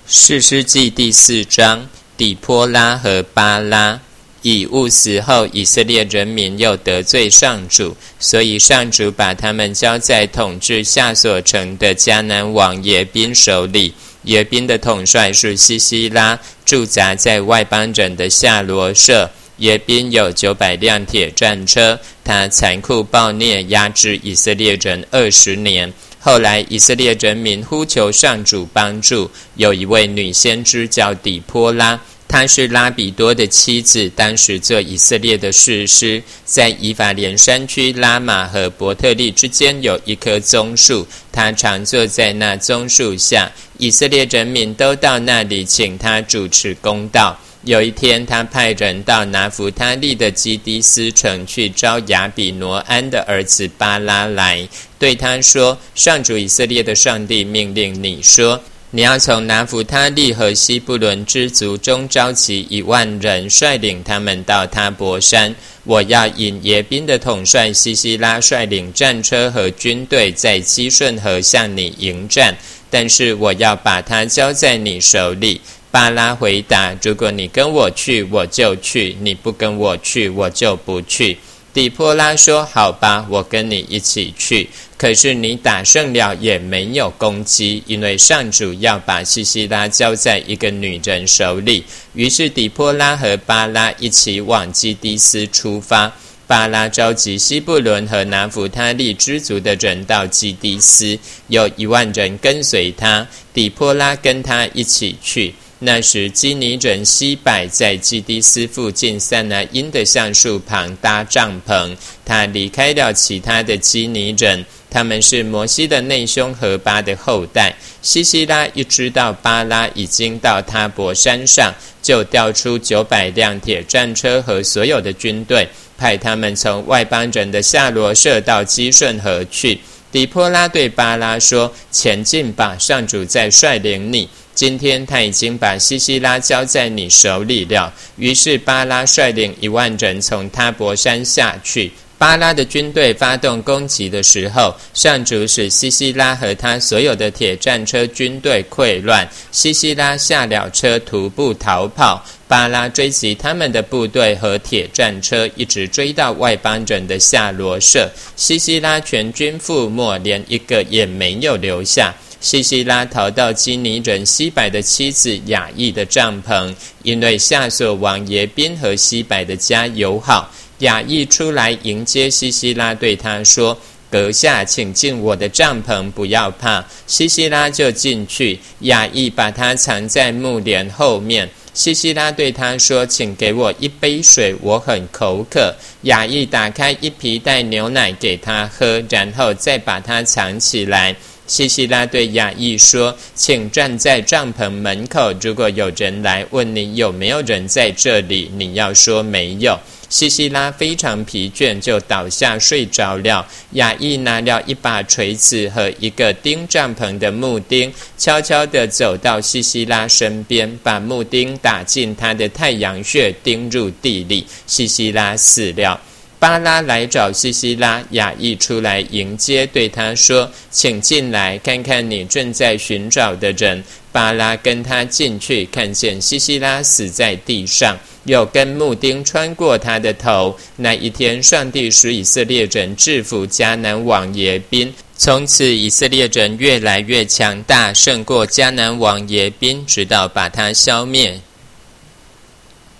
士师记第4章，底波拉和巴拉。以误死后，以色列人民又得罪上主，所以上主把他们交在统治夏所城的迦南王耶宾手里。耶宾的统帅是西西拉，驻扎在外邦人的夏罗舍。耶宾有900辆铁战车，他残酷暴虐，压制以色列人20年。后来以色列人民呼求上主帮助，有一位女先知叫底波拉，她是拉比多的妻子，当时做以色列的士师。在以法莲山区拉玛和伯特利之间有一棵棕树，她常坐在那棕树下，以色列人民都到那里请她主持公道。有一天，他派人到拿弗他利的基低斯城去招亚比挪安的儿子巴拉来，对他说：上主以色列的上帝命令你说，你要从拿弗他利和西布伦之族中召集10000人，率领他们到他伯山。我要引耶宾的统帅西西拉率领战车和军队在基顺河向你迎战，但是我要把他交在你手里。巴拉回答：如果你跟我去，我就去；你不跟我去，我就不去。底波拉说：好吧，我跟你一起去。可是你打胜了也没有攻击，因为上主要把西西拉交在一个女人手里。于是底波拉和巴拉一起往基低斯出发。巴拉召集西布伦和拿弗他利之族的人到基低斯，有10000人跟随他。底波拉跟他一起去。那时基尼人西百在基低斯附近撒拿因的橡树旁搭帐篷，他离开了其他的基尼人，他们是摩西的内兄何巴的后代。西西拉一知道巴拉已经到他伯山上，就调出900辆铁战车和所有的军队，派他们从外邦人的夏罗舍到基顺河去。底波拉对巴拉说：前进吧，上主在率领你。今天他已经把西西拉交在你手里了。于是巴拉率领10000人从他伯山下去。巴拉的军队发动攻击的时候，上主使西西拉和他所有的铁战车军队溃乱，西西拉下了车徒步逃跑。巴拉追击他们的部队和铁战车，一直追到外邦人的夏罗舍。西西拉全军覆没，连一个也没有留下。西西拉逃到基尼人西百的妻子雅意的帐篷，因为夏所王耶宾和西百的家友好。雅意出来迎接西西拉，对他说：阁下请进我的帐篷，不要怕。西西拉就进去，雅意把他藏在幕帘后面。西西拉对他说：请给我一杯水，我很口渴。雅意打开一皮带牛奶给他喝，然后再把他藏起来。西西拉对雅意说：请站在帐篷门口，如果有人来问你有没有人在这里，你要说没有。西西拉非常疲倦，就倒下睡着了。雅意拿了一把锤子和一个钉帐篷的木钉，悄悄地走到西西拉身边，把木钉打进他的太阳穴，钉入地里。西西拉死了。巴拉来找西西拉，雅意出来迎接，对他说：请进来，看看你正在寻找的人。巴拉跟他进去，看见西西拉死在地上，有根木钉穿过他的头。那一天，上帝使以色列人制服迦南王耶宾，从此以色列人越来越强大，胜过迦南王耶宾，直到把他消灭。